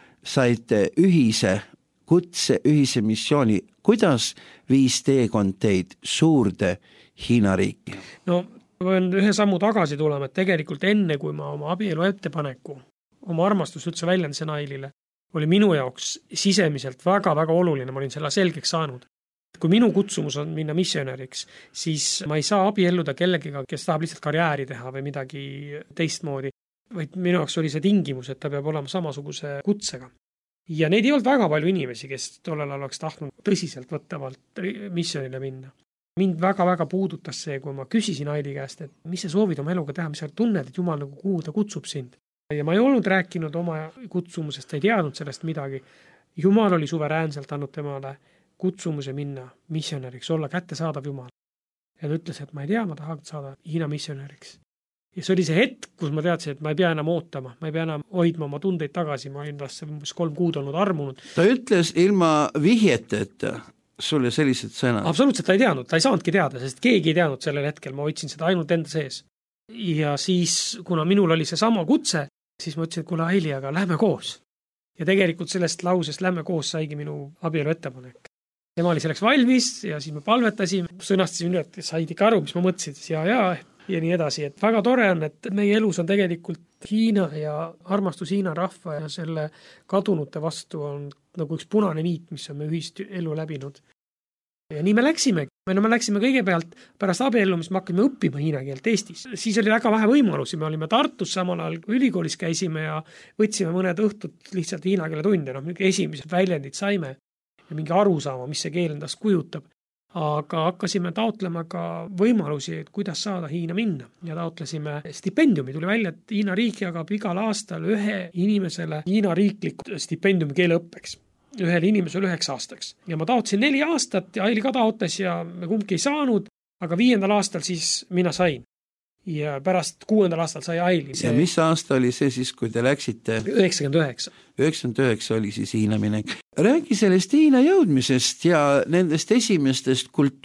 saite ühise kutse, ühise missiooni. Kuidas viis teekond teid suurde Hiina riiki? No, ma võin ühe sammu tagasi tulema, et tegelikult enne, kui ma oma abielu ettepaneku, oma armastus üldse väljendasin Ailile, oli minu jaoks sisemiselt väga-väga oluline, ma olin selle selgeks saanud. Kui minu kutsumus on minna missionäriks, siis ma ei saa abielluda kellegiga, kes tahab lihtsalt karjääri teha või midagi teistmoodi, vaid minu jaoks oli see tingimus, et ta peab olema samasuguse kutsega. Ja neid ei olnud väga palju inimesi, kes tollel oleks tahtnud tõsiselt võttavalt missionile minna. Mind väga-väga puudutas see, kui ma küsisin Aili käest, et mis sa soovid oma eluga teha, mis sa tunned, et Jumal nagu kuhu ta kutsub sind. Ja ma ei olnud rääkinud oma kutsumusest, ei teadnud sellest midagi. Jumal oli suveräänselt andnud temale kutsumuse minna missionäriks, olla kättesaadav Jumal. Ja ta ütles, et ma ei tea, ma tahan saada Hiina missionäriks. Ja see oli see hetk, kus ma teadsin, et ma ei pea enam ootama, ma ei pea enam hoidma oma tundeid tagasi, ma olin tasse kolm kuud olnud armunud. Ta ütles ilma vihjeteta sulle sellised sõnad? Absoluutselt ta ei teadnud, ta ei saanudki teada, sest keegi ei teadnud sellel hetkel, ma hoidsin seda ainult enda sees. Ja siis, kuna minul oli see sama kutse, siis ma ütlesin, et kuule Aili, aga lähme koos. Ja tegelikult sellest lausest lähme koos saigi minu abielu ettepanek. Tema oli selleks valmis ja siis me palvetasime, sõnastasime üle, et said ikka aru, mis ma mõtlesin, ja, ja, ja nii edasi. Et väga tore on, et meie elus on tegelikult Hiina ja armastus Hiina rahva ja selle kadunute vastu on nagu üks punane niit, mis on me ühist elu läbinud. Ja nii me läksime. Me, no, me läksime kõigepealt pärast abiellumist, me hakkime õppima hiina keelt Eestis. Siis oli väga vähe võimalusi, me olime Tartus samal ajal, ülikoolis käisime ja võtsime mõned õhtut lihtsalt hiina keele tunde, no, esimesed väljendid saime ja mingi aru saama, mis see keel endast kujutab. aga hakkasime taotlema ka võimalusi, et kuidas saada Hiina minna ja taotlesime stipendiumi. Tuli välja, et Hiina riik jagab igal aastal ühe inimesele Hiina riikliku stipendiumi keeleõppeks. Ühel inimesel üheks aastaks. Ja ma taotlesin neli aastat ja Aili ka taotles ja me kumbki ei saanud, aga viiendal aastal siis mina sain. Ja pärast kuuendal aastal sai Aili. Ja mis aasta oli see siis, kui te läksite? üheksakümmend üheksa. üheksakümmend üheksa oli siis Hiina minek. Räägi sellest Hiina jõudmisest ja nendest esimestest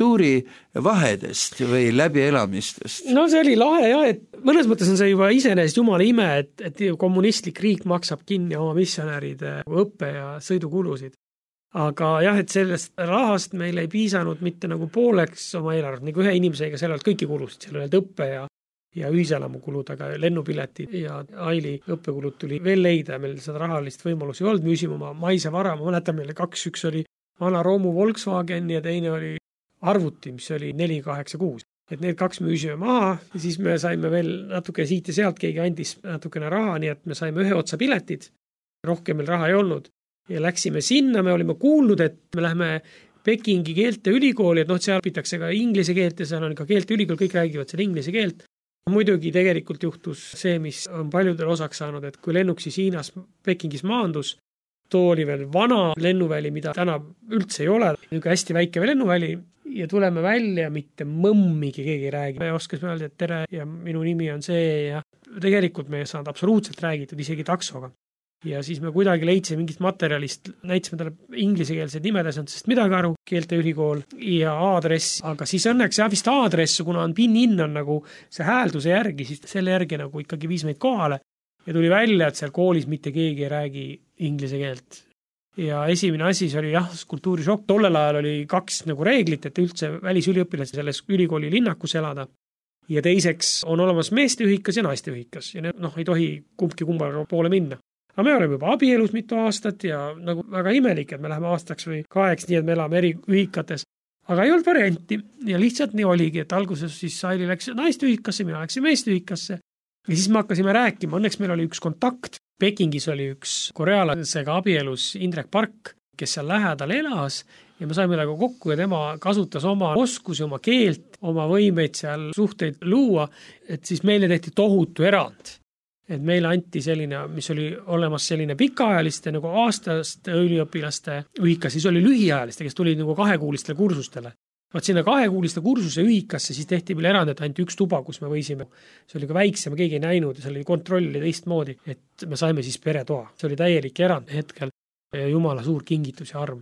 kultuurivahedest või läbielamistest. No see oli lahe jah, et mõnes mõttes on see juba iseenesest jumala ime, et, et kommunistlik riik maksab kinni oma missionäride õppe ja sõidukulusid. Aga jah, et sellest rahast meil ei piisanud mitte nagu pooleks oma eelarvest, nagu ühe inimesega seal olid kõiki kulusid, seal olid õppe ja ja ühiselamukulud, aga lennupiletid ja Aili õppekulud tuli veel leida ja meil seda rahalist võimalusi ei olnud, müüsime oma maise vara, ma mäletan meile kaks, üks oli vana Roomu Volkswagen ja teine oli arvuti, mis oli neli kaheksa kuus. Et need kaks müüsime maha ja siis me saime veel natuke siit ja sealt, keegi andis natukene raha, nii et me saime ühe otsa piletid, rohkem meil raha ei olnud ja läksime sinna, me olime kuulnud, et me lähme Pekingi keelte ülikooli, et noh, seal õpitakse ka inglise keelt ja seal on ka keelte ülikool, kõik räägivad seal inglise keelt. Muidugi tegelikult juhtus see, mis on paljudel osaks saanud, et kui lennuk siis Hiinas Pekingis maandus, too oli veel vana lennuväli, mida täna üldse ei ole, niisugune hästi väike lennuväli ja tuleme välja, mitte mõmmigi keegi ei räägi. Me oskasime öelda, et tere ja minu nimi on see ja tegelikult me ei saanud absoluutselt räägitud isegi taksoga. Ja siis me kuidagi leidsime mingit materjalist, näitsime talle inglisekeelsed nimedes, sest midagi aru, keelte ülikool ja aadress, aga siis õnneks jah vist aadress, kuna on PIN-in on nagu see häälduse järgi, siis selle järgi nagu ikkagi viis meid kohale ja tuli välja, et seal koolis mitte keegi ei räägi inglise keelt. Ja esimene asi see oli jah, kultuurishokk, tollel ajal oli kaks nagu reeglit, et üldse välisüliõpilased selles ülikooli linnakus elada. Ja teiseks on olemas meeste ühikas ja naiste ühikas ja noh, ei tohi kumbki kumba poole minna. Aga me oleme juba abielus mitu aastat ja nagu väga imelik, et me läheme aastaks või kaheks, nii et me elame eri ühikates. Aga ei olnud varianti ja lihtsalt nii oligi, et alguses siis Aili läks naiste ühikasse, mina läksin meeste ühikasse ja siis me hakkasime rääkima. Õnneks meil oli üks kontakt. Pekingis oli üks korealasega abielus Indrek Park, kes seal lähedal elas ja me saime nagu kokku ja tema kasutas oma oskusi, oma keelt, oma võimeid seal suhteid luua, et siis meile tehti tohutu erand. Et meile anti selline, mis oli olemas selline pikaajaliste nagu aastaste üliõpilaste ühikas, siis oli lühiajaliste, kes tuli nagu kahekuulistele kursustele. Vaat sinna kahekuuliste kursuse ühikasse siis tehti meil erand, et ainult üks tuba, kus me võisime. See oli ka väiksem, keegi ei näinud ja see oli kontrolli teistmoodi, et me saime siis peretoa. See oli täielik erand hetkel ja jumala suur kingitus ja arm.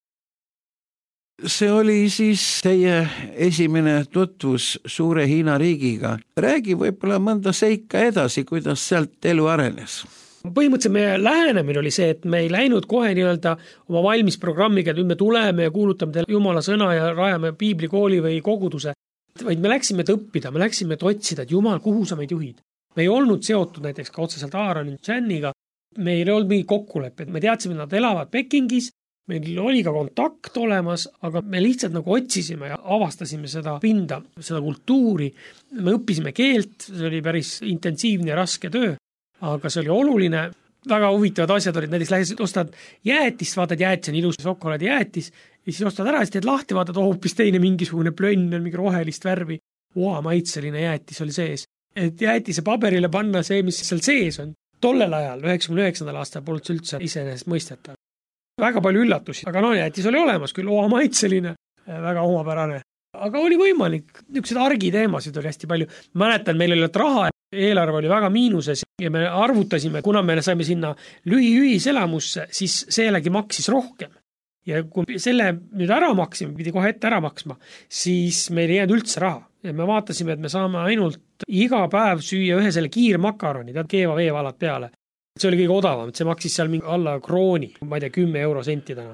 See oli siis teie esimene tutvus suure Hiina riigiga. Räägi võib-olla mõnda seika edasi, kuidas sealt elu arenes. Põhimõtteliselt meie lähenemine oli see, et me ei läinud kohe nii-öelda oma valmis programmiga, et nüüd me tuleme ja kuulutame teile Jumala sõna ja rajame piiblikooli või koguduse, vaid me läksime et õppida, me läksime et otsida, et Jumal, kuhu sa meid juhid. Me ei olnud seotud näiteks ka otseselt Aaronin Chaniga, meil ei olnud mingi kokkulepped, me teadsime, et nad elavad Pekingis, meil oli ka kontakt olemas, aga me lihtsalt nagu otsisime ja avastasime seda pinda, seda kultuuri. Me õppisime keelt, see oli päris intensiivne ja raske töö, aga see oli oluline. Väga huvitavad asjad olid, näiteks lähed, ostad jäätist, vaatad jäätis on ilus šokolaadi jäätis ja siis ostad ära, siis teed lahti, vaatad hoopis teine mingisugune plönn, mingi rohelist värvi. Oa, maitseline jäätis oli sees. Et jäätise paberile panna see, mis seal sees on. Tollel ajal, üheksakümne üheksandal aastal polnud see üldse iseenesest mõistetav. Väga palju üllatusi, aga no jäätis oli olemas, küll oa maitseline, väga omapärane. Aga oli võimalik, niisugused argiteemasid oli hästi palju. Mäletan, meil oli raha, eelarve oli väga miinuses ja me arvutasime, kuna me saime sinna lühiühiselamusse, siis see jällegi maksis rohkem. Ja kui selle nüüd ära maksime, pidi kohe ette ära maksma, siis meil ei jäänud üldse raha. Ja me vaatasime, et me saame ainult iga päev süüa ühe selle kiirmakaroni, tead keeva veevalad peale. See oli kõige odavam, et see maksis seal mingi alla krooni, ma ei tea, kümme euro senti täna.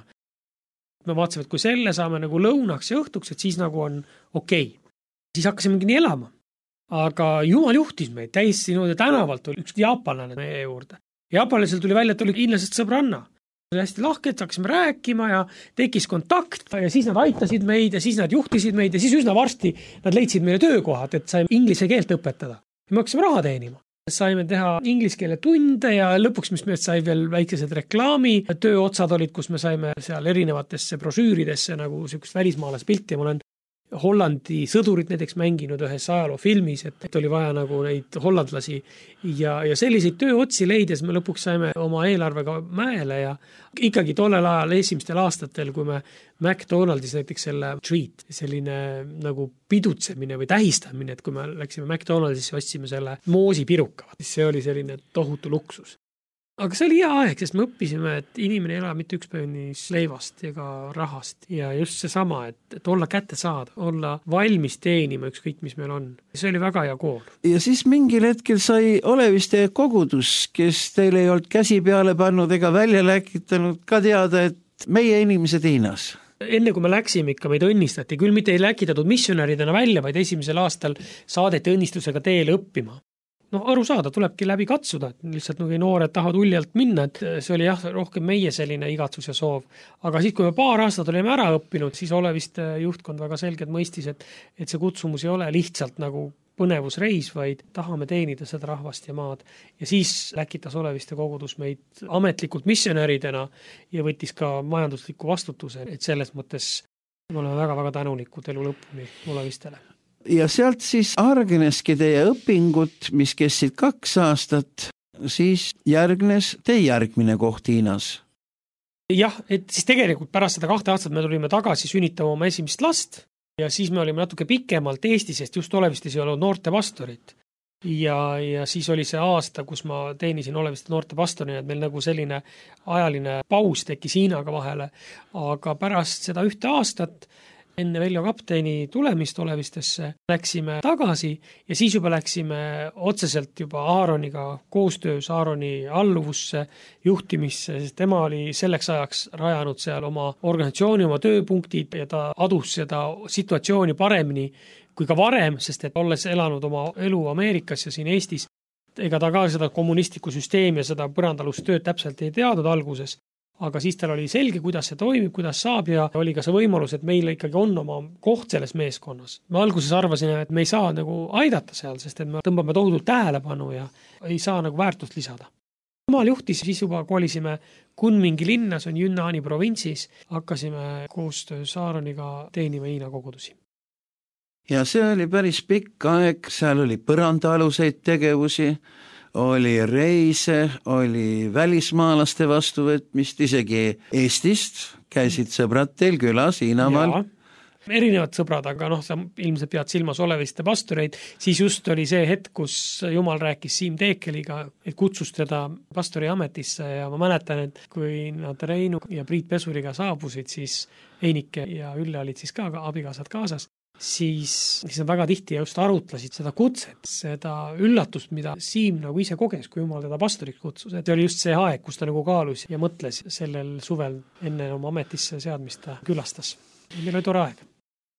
Me vaatasime, et kui selle saame nagu lõunaks ja õhtuks, et siis nagu on okei. Siis hakkasime nii elama. Aga Jumal juhtis meid täiesti niimoodi tänavalt oli üks jaapanlane meie juurde. Jaapanlasel tuli välja, et oli hiinlasest sõbranna. See oli hästi lahke, et hakkasime rääkima ja tekkis kontakt ja siis nad aitasid meid ja siis nad juhtisid meid ja siis üsna varsti nad leidsid meile töökohad, et saime inglise keelt õpetada. Ja me hakkasime raha teenima. Saime teha inglise keele tunde ja lõpuks, mis me sai veel väikesed reklaami, tööotsad olid, kus me saime seal erinevatesse brošüüridesse nagu sellist välismaalas pilti ja ma olen Hollandi sõdurid näiteks mänginud ühes ajaloofilmis, et, et oli vaja nagu neid hollandlasi ja, ja selliseid tööotsi leides me lõpuks saime oma eelarvega mäele ja ikkagi tollel ajal esimestel aastatel, kui me McDonaldis näiteks selle treat, selline nagu pidutsemine või tähistamine, et kui me läksime McDonaldisse, ostsime selle moosipiruka, siis see oli selline tohutu luksus. Aga see oli hea aeg, sest me õppisime, et inimene ei elab mitte üks päevnis leivast ega rahast ja just see sama, et, et olla kätte saada, olla valmis teenima ükskõik, mis meil on. See oli väga hea kool. Ja siis mingil hetkel sai Oleviste kogudus, kes teil ei olnud käsi peale pannud ega välja läkitanud, ka teada, et meie inimesed Hiinas. Enne kui me läksime ikka, meid õnnistati, küll mitte ei läkitatud missionäridena välja, vaid esimesel aastal saadeti õnnistusega teele õppima. No aru saada, tulebki läbi katsuda, et lihtsalt nagu noored tahavad uljalt minna, et see oli jah, rohkem meie selline igatsus ja soov. Aga siis, kui me paar aastat olime ära õppinud, siis Oleviste juhtkond väga selgelt mõistis, et, et see kutsumus ei ole lihtsalt nagu põnevusreis, vaid tahame teenida seda rahvast ja maad. Ja siis läkitas Oleviste kogudus meid ametlikult missionäridena ja võttis ka majandusliku vastutuse, et selles mõttes me oleme väga-väga tänulikud elu lõpuni Olevistele. Ja sealt siis argeneski teie õpingut, mis kestsid kaks aastat, siis järgnes teie järgmine koht Hiinas. Jah, et siis tegelikult pärast seda kahte aastat me tulime tagasi sünnitama oma esimest last ja siis me olime natuke pikemalt Eestis, sest just Olevistes ei olnud noorte pastorit. Ja, ja siis oli see aasta, kus ma teenisin Oleviste noorte pastorina, et meil nagu selline ajaline paus tekkis Hiinaga vahele, aga pärast seda ühte aastat enne Veljo kapteini tulemist Olevistesse läksime tagasi ja siis juba läksime otseselt juba Aaroniga koostöös Aaroni alluvusse juhtimisse, sest tema oli selleks ajaks rajanud seal oma organisatsiooni, oma tööpunktid ja ta adus seda situatsiooni paremini kui ka varem, sest et olles elanud oma elu Ameerikas ja siin Eestis, ega ta ka seda kommunistlikku süsteemi ja seda põrandalust tööd täpselt ei teadnud alguses. Aga siis tal oli selge, kuidas see toimib, kuidas saab ja oli ka see võimalus, et meil ikkagi on oma koht selles meeskonnas. Me alguses arvasime, et me ei saa nagu aidata seal, sest et me tõmbame tohutult tähelepanu ja ei saa nagu väärtust lisada. Omal juhtis, siis juba kolisime Kunmingi linnas, on Yunnaani provintsis, hakkasime koostöös Aaroniga teenima Hiina kogudusi. Ja see oli päris pikk aeg, seal oli põrandaaluseid tegevusi, oli reise, oli välismaalaste vastuvõtmist, isegi Eestist käisid sõbrad teil külas Hiinamaal. Ja, erinevad sõbrad, aga noh, sa ilmselt pead silmas Oleviste pastoreid, siis just oli see hetk, kus Jumal rääkis Siim Teekeliga, et kutsus teda pastori ametisse ja ma mäletan, et kui nad Reinu ja Priit Pesuriga saabusid, siis Einike ja Ülle olid siis ka abikaasad kaasas. Siis, siis nad väga tihti just arutlesid seda kutset, seda üllatust, mida Siim nagu ise koges, kui Jumal teda pastoriks kutsus. Et oli just see aeg, kus ta nagu kaalus ja mõtles sellel suvel enne oma ametisse seadmist ta külastas. Meil oli tore aeg.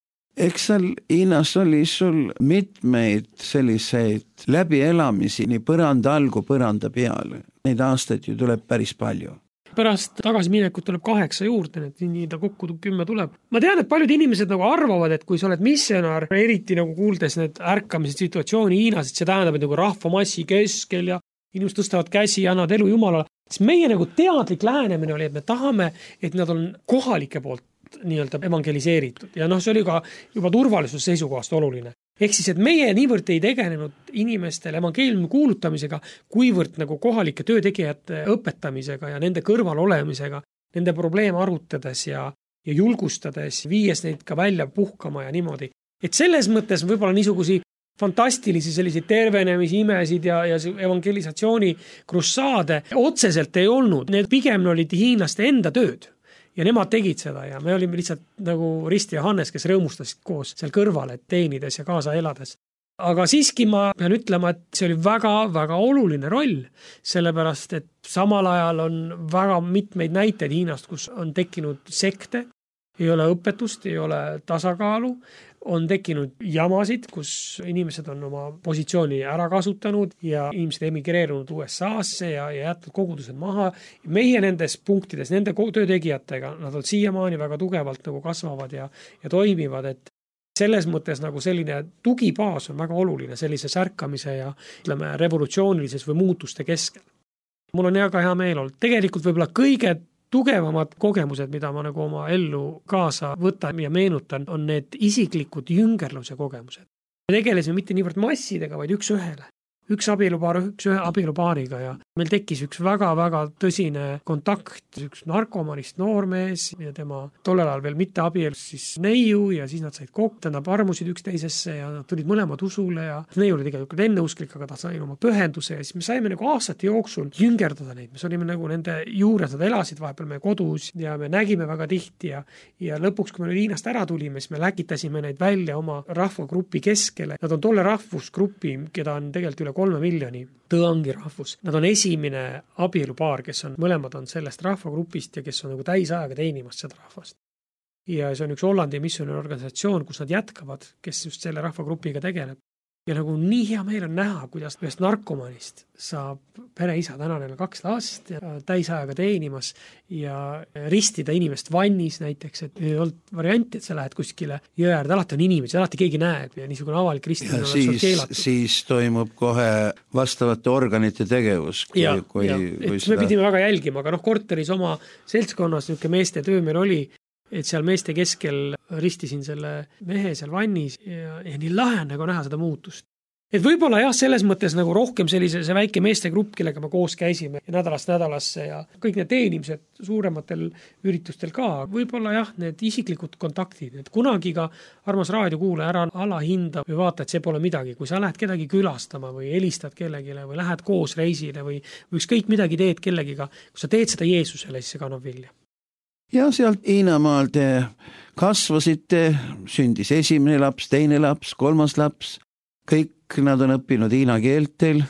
Eks seal Hiinas oli sul mitmeid selliseid läbielamisi nii põranda algu põranda peal. Neid aastaid ju tuleb päris palju. Pärast tagasiminekut tuleb kaheksa juurde, et nii ta kokku kümme tuleb. Ma tean, et paljud inimesed nagu arvavad, et kui sa oled missionar, eriti nagu kuuldes need ärkamised situatsiooni Hiinas, et see tähendab, et nagu rahvamassi keskel ja inimesed tõstavad käsi ja annavad elu Jumalale, siis meie nagu teadlik lähenemine oli, et me tahame, et nad on kohalike poolt nii-öelda evangeliseeritud ja noh, see oli ka juba turvalisuse seisukohast oluline. Ehk siis, et meie niivõrd ei tegenenud inimestele evangeeliumi kuulutamisega, kuivõrd nagu kohalike töötegijate õpetamisega ja nende kõrval olemisega, nende probleeme arutades ja, ja julgustades, viies neid ka välja puhkama ja niimoodi. Et selles mõttes võib-olla niisugusi fantastilisi selliseid tervenemisi, imesid ja, ja evangelisatsiooni krussaade otseselt ei olnud. Need pigem olid hiinlaste enda tööd. Ja nemad tegid seda ja me olime lihtsalt nagu Risti ja Hannes, kes rõõmustasid koos seal kõrval, et teenides ja kaasa elades. Aga siiski ma pean ütlema, et see oli väga-väga oluline roll, sellepärast, et samal ajal on väga mitmeid näiteid Hiinast, kus on tekkinud sekte, ei ole õpetust, ei ole tasakaalu, on tekkinud jamasid, kus inimesed on oma positsiooni ära kasutanud ja inimesed emigreerunud U S A-sse ja, ja jätnud kogudused maha. Meie nendes punktides, nende töötegijatega, nad on siiamaani väga tugevalt nagu kasvavad ja, ja toimivad, et selles mõttes nagu selline tugibaas on väga oluline sellise särkamise ja ütleme, revolutsioonilises või muutuste keskel. Mul on väga hea meel olnud. Tegelikult võib-olla kõige tugevamad kogemused, mida ma nagu oma ellu kaasa võtan ja meenutan, on need isiklikud jüngerluse kogemused. Me tegelesime mitte niivõrd massidega, vaid üks ühele. Üks abielupaar, üks ühe abielupaariga ja meil tekkis üks väga-väga tõsine kontakt, üks narkomanist noormees ja tema tollel ajal veel mitte abielus siis neiu ja siis nad said kokku, nad armusid üksteisesse ja nad tulid mõlemad usule ja neiu oli tegelikult enneusklik, aga ta sai oma pühenduse ja siis me saime nagu aastate jooksul jüngerdada neid, me olime nagu nende juures, nad elasid vahepeal meie kodus ja me nägime väga tihti ja, ja lõpuks, kui me Hiinast ära tulime, siis me läkitasime neid välja oma rahvagrupi keskele. Nad on tolle rahvusgrupi, keda on tegelikult üle kolme miljoni tõangi rahvus. Nad on esimene abielupaar, kes on, mõlemad on sellest rahvagrupist ja kes on nagu täisajaga teenimast seda rahvast. Ja see on üks Hollandi missiooni organisatsioon, kus nad jätkavad, kes just selle rahvagrupiga tegeleb. Ja nagu nii hea meil on näha, kuidas ühest narkomanist saab pereisa, täna neil kaks last ja täisajaga teenimas ja ristida inimest vannis näiteks, et ei olnud varianti, et sa lähed kuskile jõe äärde, alati on inimesi, alati keegi näeb ja niisugune avalik ristimine oleks olnud keelatud. Siis toimub kohe vastavate organite tegevus. Kui, ja, kui, ja. Kui seda... me pidime väga jälgima, aga noh, korteris oma seltskonnas niisugune meeste töö meil oli, et seal meeste keskel ristisin selle mehe seal vannis ja, ja nii lahe nagu näha seda muutust. Et võib-olla jah, selles mõttes nagu rohkem sellise see väike meeste grupp, kellega me koos käisime nädalast nädalasse ja kõik need teenimised suurematel üritustel ka. Võib-olla jah, need isiklikud kontaktid, et kunagi ka armas raadiokuulaja ära alahinda või vaata, et see pole midagi. Kui sa lähed kedagi külastama või helistad kellegile või lähed koos reisile või, või ükskõik midagi teed kellegiga, kui sa teed seda Jeesusele, siis see kannab vilja. Ja sealt Hiinamaal te kasvasite, sündis esimene laps, teine laps, kolmas laps. Kõik nad on õppinud hiina keelt teil,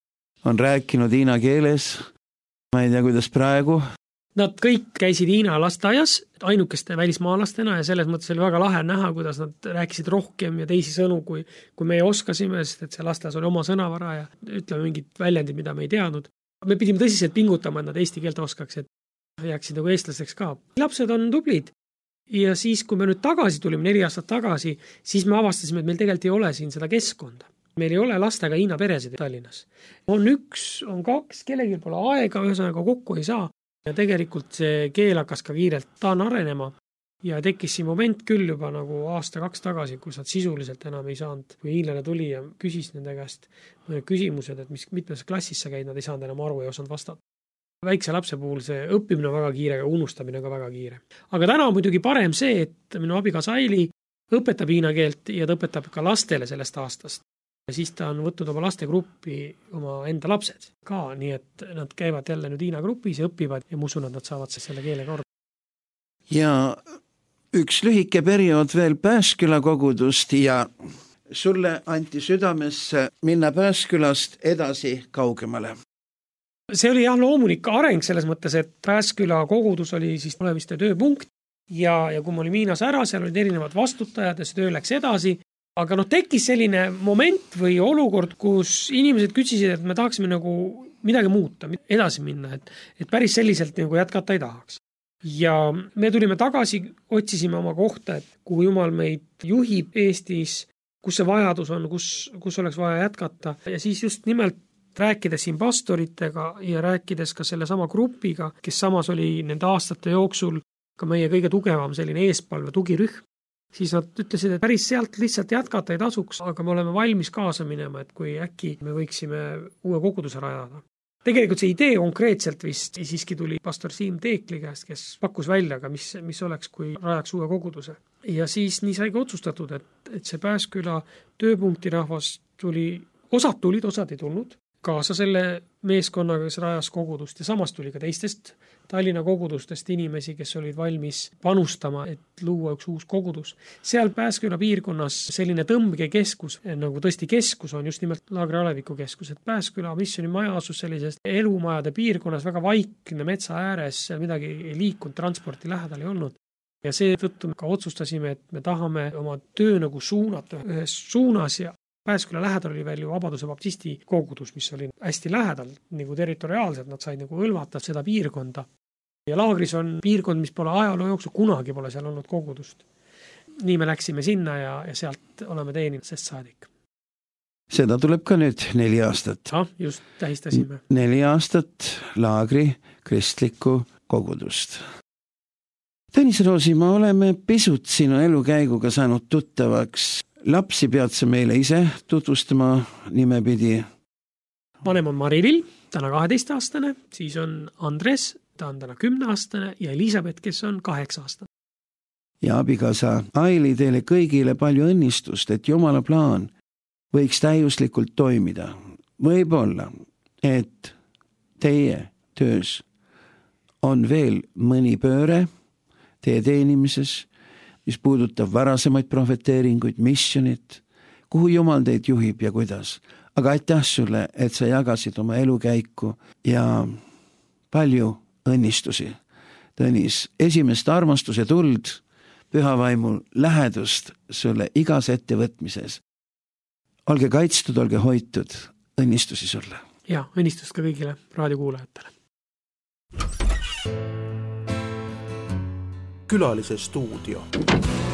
on rääkinud hiina keeles. Ma ei tea, kuidas praegu. Nad kõik käisid Hiina lasteaias ainukeste välismaalastena ja selles mõttes oli väga lahe näha, kuidas nad rääkisid rohkem ja teisi sõnu, kui, kui meie oskasime, sest et see lasteaias oli oma sõnavara ja ütleme mingid väljendid, mida me ei teadnud. Me pidime tõsiselt pingutama, et nad eesti keelt oskaks, et jääksid nagu eestlasteks ka. Lapsed on tublid ja siis, kui me nüüd tagasi tulime, neli aastat tagasi, siis me avastasime, et meil tegelikult ei ole siin seda keskkonda. Meil ei ole lastega Hiina peresid Tallinnas. On üks, on kaks, kellelgi pole aega, ühesõnaga kokku ei saa. Ja tegelikult see keel hakkas ka kiirelt taan arenema ja tekkis siin moment küll juba nagu aasta kaks tagasi, kus nad sisuliselt enam ei saanud. Kui hiinlane tuli ja küsis nende käest küsimused, et mis mitmes klassis sa käid, nad ei saanud enam aru ja osanud vastata. Väikse lapse puhul see õppimine on väga kiire ja unustamine on ka väga kiire. Aga täna on muidugi parem see, et minu abikaasa Aili õpetab hiina keelt ja ta õpetab ka lastele sellest aastast. Ja siis ta on võtnud oma lastegruppi oma enda lapsed ka, nii et nad käivad jälle nüüd Hiina grupis ja õpivad ja ma usun, et nad saavad selle keele korda. Ja üks lühike periood veel Pääsküla kogudust ja sulle anti südamesse minna Pääskülast edasi kaugemale. See oli jah loomulik areng selles mõttes, et Pääsküla kogudus oli siis olemiste tööpunkt ja, ja kui ma olin Hiinas ära, seal olid erinevad vastutajad ja see töö läks edasi. Aga noh, tekkis selline moment või olukord, kus inimesed küsisid, et me tahaksime nagu midagi muuta, edasi minna, et, et päris selliselt nagu jätkata ei tahaks. Ja me tulime tagasi, otsisime oma kohta, et kuhu Jumal meid juhib Eestis, kus see vajadus on, kus, kus oleks vaja jätkata. Ja siis just nimelt rääkides siin pastoritega ja rääkides ka selle sama grupiga, kes samas oli nende aastate jooksul ka meie kõige tugevam selline eespalve tugirühm, siis nad ütlesid, et päris sealt lihtsalt jätkata ei tasuks, aga me oleme valmis kaasa minema, et kui äkki me võiksime uue koguduse rajada. Tegelikult see idee konkreetselt vist siiski tuli pastor Siim Teekli käest, kes pakkus välja ka, mis, mis oleks, kui rajaks uue koguduse. Ja siis nii saigi otsustatud, et, et see Pääsküla tööpunkti rahvas tuli, osad tulid, osad ei tulnud, kaasa selle meeskonnaga, kes rajas kogudust ja samas tuli ka teistest Tallinna kogudustest inimesi, kes olid valmis panustama, et luua üks uus kogudus. Seal Pääsküla piirkonnas selline tõmbekeskus, nagu tõesti keskus on just nimelt Laagri Aleviku keskus, et Pääsküla missiooni maja asus sellisest elumajade piirkonnas väga vaikne metsa ääres, midagi ei liikunud, transporti lähedal ei olnud. Ja see tõttu ka otsustasime, et me tahame oma töö nagu suunata ühes suunas ja Pääsküla lähedal oli veel ju Vabaduse baptisti kogudus, mis oli hästi lähedal, nagu territoriaalselt, nad said nagu õlvata seda piirkonda. Ja Laagris on piirkond, mis pole ajaloo jooksul, kunagi pole seal olnud kogudust. Nii me läksime sinna ja, ja sealt oleme teeninud sest saadik. Seda tuleb ka nüüd neli aastat. Ja, just tähistasime. Neli aastat Laagri kristliku kogudust. Tõnis Roosimaa, oleme pisut sinu elukäiguga saanud tuttavaks. Lapsi pead sa meile ise tutvustama nimepidi. Vanem on Marivil, täna kaheteistaastane, siis on Andres, ta on täna kümneaastane ja Elisabeth, kes on kaheksa aastane. Ja abikaasa Aili, teile kõigile palju õnnistust, et Jumala plaan võiks täiuslikult toimida. Võib-olla, et teie töös on veel mõni pööre teie teenimises, mis puudutab varasemaid profeteeringuid, missionit, kuhu Jumal teid juhib ja kuidas. Aga aitäh sulle, et sa jagasid oma elukäiku ja palju õnnistusi. Tõnis, esimest armastuse tuld, pühavaimu lähedust sulle igas ettevõtmises. Olge kaitstud, olge hoitud, õnnistusi sulle. Ja, õnnistust ka kõigile raadiokuulajatele. Külalise stuudio.